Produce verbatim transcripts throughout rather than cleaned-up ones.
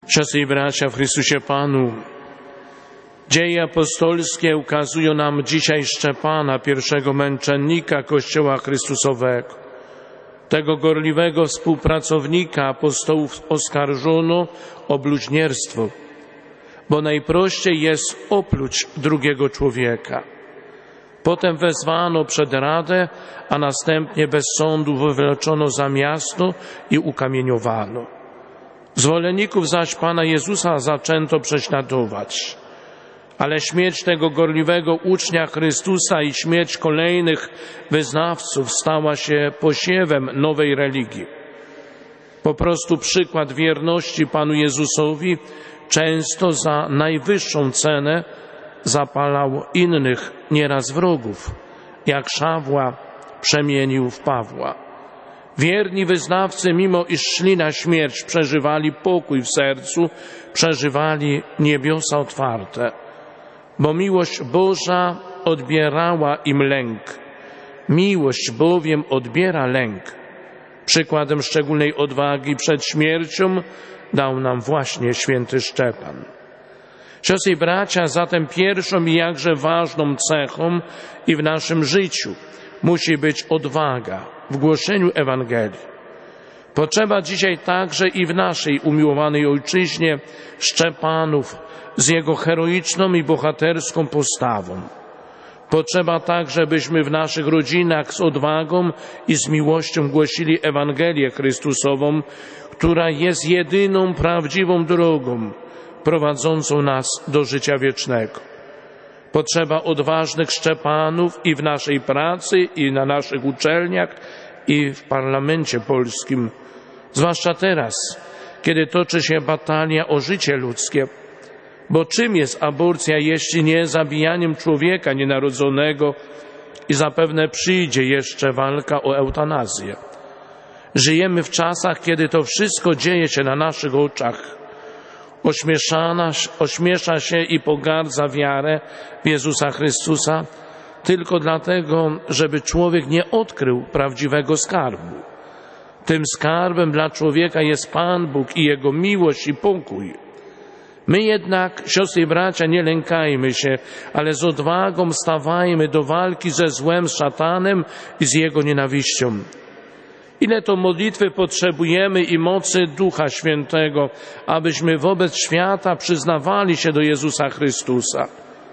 Siostry i bracia w Chrystusie Panu, dzieje apostolskie ukazują nam dzisiaj Szczepana, pierwszego męczennika Kościoła Chrystusowego. Tego gorliwego współpracownika apostołów oskarżono o bluźnierstwo, bo najprościej jest opluć drugiego człowieka. Potem wezwano przed radę, a następnie bez sądu wywleczono za miasto i ukamieniowano. Zwolenników zaś Pana Jezusa zaczęto prześladować. Ale śmierć tego gorliwego ucznia Chrystusa i śmierć kolejnych wyznawców stała się posiewem nowej religii. Po prostu przykład wierności Panu Jezusowi często za najwyższą cenę zapalał innych, nieraz wrogów, jak Szawła przemienił w Pawła. Wierni wyznawcy, mimo iż szli na śmierć, przeżywali pokój w sercu, przeżywali niebiosa otwarte, bo miłość Boża odbierała im lęk. Miłość bowiem odbiera lęk. Przykładem szczególnej odwagi przed śmiercią dał nam właśnie święty Szczepan. Siostry i bracia, zatem pierwszą i jakże ważną cechą i w naszym życiu musi być odwaga w głoszeniu Ewangelii. Potrzeba dzisiaj także i w naszej umiłowanej ojczyźnie Szczepanów z jego heroiczną i bohaterską postawą. Potrzeba także, byśmy w naszych rodzinach z odwagą i z miłością głosili Ewangelię Chrystusową, która jest jedyną prawdziwą drogą prowadzącą nas do życia wiecznego. Potrzeba odważnych Szczepanów i w naszej pracy, i na naszych uczelniach, i w parlamencie polskim. Zwłaszcza teraz, kiedy toczy się batalia o życie ludzkie. Bo czym jest aborcja, jeśli nie zabijaniem człowieka nienarodzonego, i zapewne przyjdzie jeszcze walka o eutanazję. Żyjemy w czasach, kiedy to wszystko dzieje się na naszych oczach. Ośmieszana, ośmiesza się i pogardza wiarę w Jezusa Chrystusa tylko dlatego, żeby człowiek nie odkrył prawdziwego skarbu. Tym skarbem dla człowieka jest Pan Bóg i Jego miłość i pokój. My jednak, siostry i bracia, nie lękajmy się, ale z odwagą stawajmy do walki ze złem, z szatanem i z jego nienawiścią. Ile to modlitwy potrzebujemy i mocy Ducha Świętego, abyśmy wobec świata przyznawali się do Jezusa Chrystusa.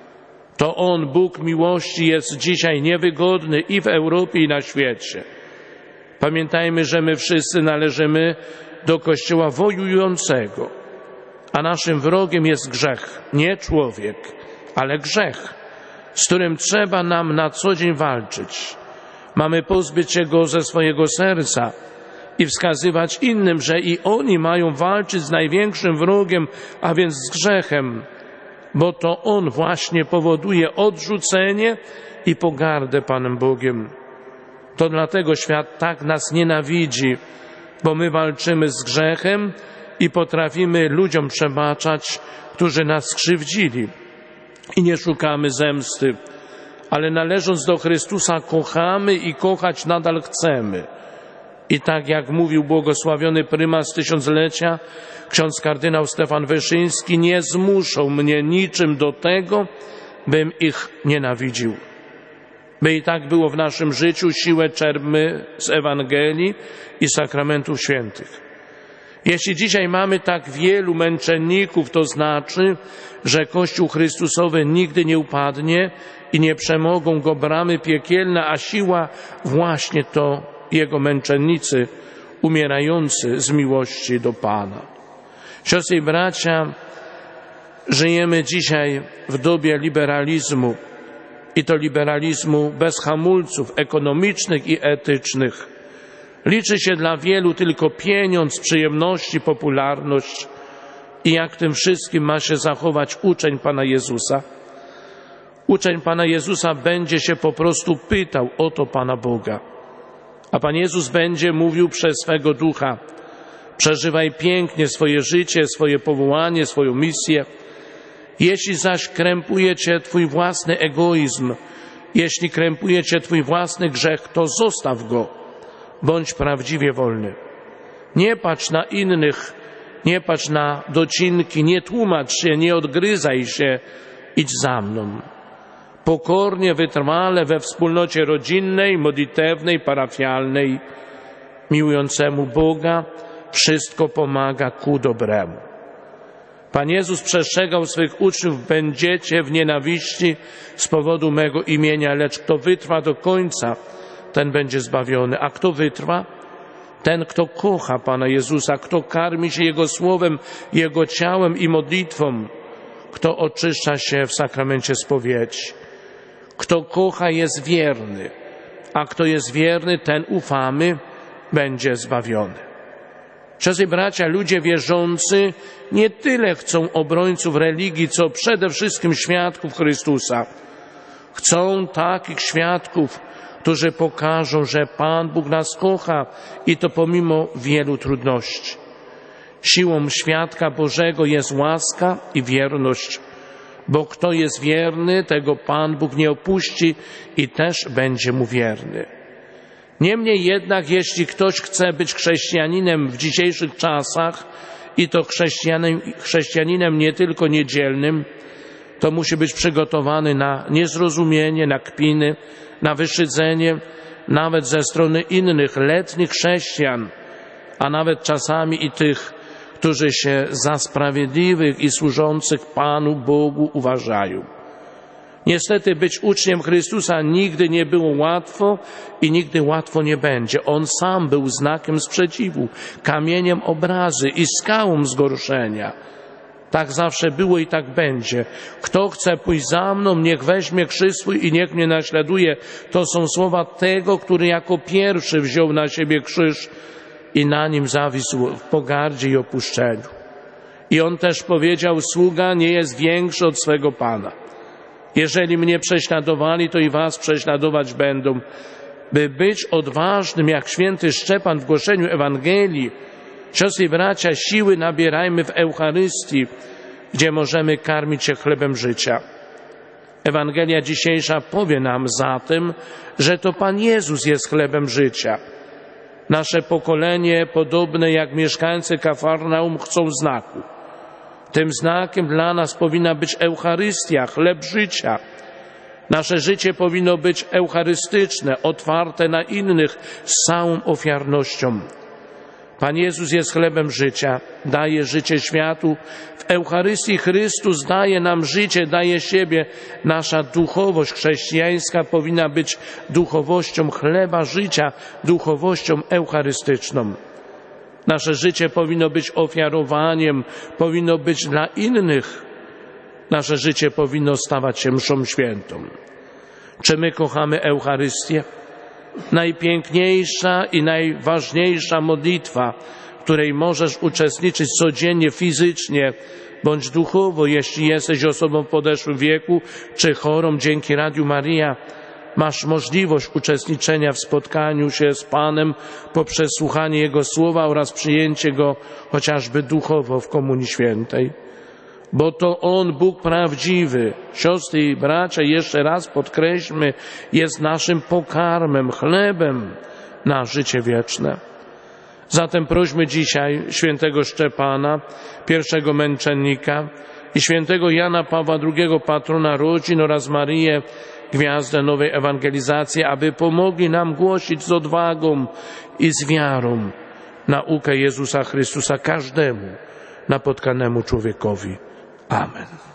To On, Bóg miłości, jest dzisiaj niewygodny i w Europie, i na świecie. Pamiętajmy, że my wszyscy należymy do Kościoła wojującego, a naszym wrogiem jest grzech, nie człowiek, ale grzech, z którym trzeba nam na co dzień walczyć. Mamy pozbyć się go ze swojego serca i wskazywać innym, że i oni mają walczyć z największym wrogiem, a więc z grzechem, bo to on właśnie powoduje odrzucenie i pogardę Panem Bogiem. To dlatego świat tak nas nienawidzi, bo my walczymy z grzechem i potrafimy ludziom przebaczać, którzy nas skrzywdzili, i nie szukamy zemsty, ale należąc do Chrystusa kochamy i kochać nadal chcemy. I tak jak mówił błogosławiony prymas tysiąclecia, ksiądz kardynał Stefan Wyszyński, nie zmuszą mnie niczym do tego, bym ich nienawidził. By i tak było w naszym życiu, siłę czerpmy z Ewangelii i sakramentów świętych. Jeśli dzisiaj mamy tak wielu męczenników, to znaczy, że Kościół Chrystusowy nigdy nie upadnie i nie przemogą go bramy piekielne, a siła właśnie to Jego męczennicy umierający z miłości do Pana. Siostry i bracia, żyjemy dzisiaj w dobie liberalizmu i to liberalizmu bez hamulców ekonomicznych i etycznych. Liczy się dla wielu tylko pieniądz, przyjemności, popularność. I jak tym wszystkim ma się zachować uczeń Pana Jezusa? Uczeń Pana Jezusa będzie się po prostu pytał o to Pana Boga. A Pan Jezus będzie mówił przez swego Ducha: przeżywaj pięknie swoje życie, swoje powołanie, swoją misję. Jeśli zaś krępuje Cię Twój własny egoizm, jeśli krępuje Cię Twój własny grzech, to zostaw go. Bądź prawdziwie wolny. Nie patrz na innych Nie patrz na docinki, nie tłumacz się, nie odgryzaj się, idź za mną. Pokornie, wytrwale we wspólnocie rodzinnej, modlitewnej, parafialnej, miłującemu Boga, wszystko pomaga ku dobremu. Pan Jezus przestrzegał swych uczniów: będziecie w nienawiści z powodu mego imienia, lecz kto wytrwa do końca, ten będzie zbawiony. A kto wytrwa? Ten, kto kocha Pana Jezusa, kto karmi się Jego słowem, Jego ciałem i modlitwą, kto oczyszcza się w sakramencie spowiedzi. Kto kocha, jest wierny, a kto jest wierny, ten, ufamy, będzie zbawiony. Siostry, bracia, ludzie wierzący nie tyle chcą obrońców religii, co przede wszystkim świadków Chrystusa. Chcą takich świadków, którzy pokażą, że Pan Bóg nas kocha i to pomimo wielu trudności. Siłą świadka Bożego jest łaska i wierność, bo kto jest wierny, tego Pan Bóg nie opuści i też będzie mu wierny. Niemniej jednak, jeśli ktoś chce być chrześcijaninem w dzisiejszych czasach i to chrześcijaninem, chrześcijaninem nie tylko niedzielnym, to musi być przygotowany na niezrozumienie, na kpiny, na wyszydzenie, nawet ze strony innych letnich chrześcijan, a nawet czasami i tych, którzy się za sprawiedliwych i służących Panu Bogu uważają. Niestety być uczniem Chrystusa nigdy nie było łatwo i nigdy łatwo nie będzie. On sam był znakiem sprzeciwu, kamieniem obrazy i skałą zgorszenia. Tak zawsze było i tak będzie. Kto chce pójść za mną, niech weźmie krzyż swój i niech mnie naśladuje. To są słowa tego, który jako pierwszy wziął na siebie krzyż i na nim zawisł w pogardzie i opuszczeniu. I on też powiedział: sługa nie jest większy od swego Pana. Jeżeli mnie prześladowali, to i was prześladować będą. By być odważnym jak święty Szczepan w głoszeniu Ewangelii, siostry i bracia, siły nabierajmy w Eucharystii, gdzie możemy karmić się chlebem życia. Ewangelia dzisiejsza powie nam zatem, że to Pan Jezus jest chlebem życia. Nasze pokolenie, podobne jak mieszkańcy Kafarnaum, chcą znaku. Tym znakiem dla nas powinna być Eucharystia, chleb życia. Nasze życie powinno być eucharystyczne, otwarte na innych z całą ofiarnością. Pan Jezus jest chlebem życia, daje życie światu. W Eucharystii Chrystus daje nam życie, daje siebie. Nasza duchowość chrześcijańska powinna być duchowością chleba życia, duchowością eucharystyczną. Nasze życie powinno być ofiarowaniem, powinno być dla innych. Nasze życie powinno stawać się mszą świętą. Czy my kochamy Eucharystię? Najpiękniejsza i najważniejsza modlitwa, w której możesz uczestniczyć codziennie, fizycznie bądź duchowo, jeśli jesteś osobą w podeszłym wieku czy chorą, dzięki Radiu Maryja masz możliwość uczestniczenia w spotkaniu się z Panem poprzez słuchanie Jego słowa oraz przyjęcie Go chociażby duchowo w Komunii Świętej. Bo to On, Bóg prawdziwy, siostry i bracia, jeszcze raz podkreślmy, jest naszym pokarmem, chlebem na życie wieczne. Zatem prośmy dzisiaj świętego Szczepana, pierwszego męczennika, i świętego Jana Pawła drugiego, patrona rodzin, oraz Maryję, gwiazdę nowej ewangelizacji, aby pomogli nam głosić z odwagą i z wiarą naukę Jezusa Chrystusa każdemu napotkanemu człowiekowi. Amen.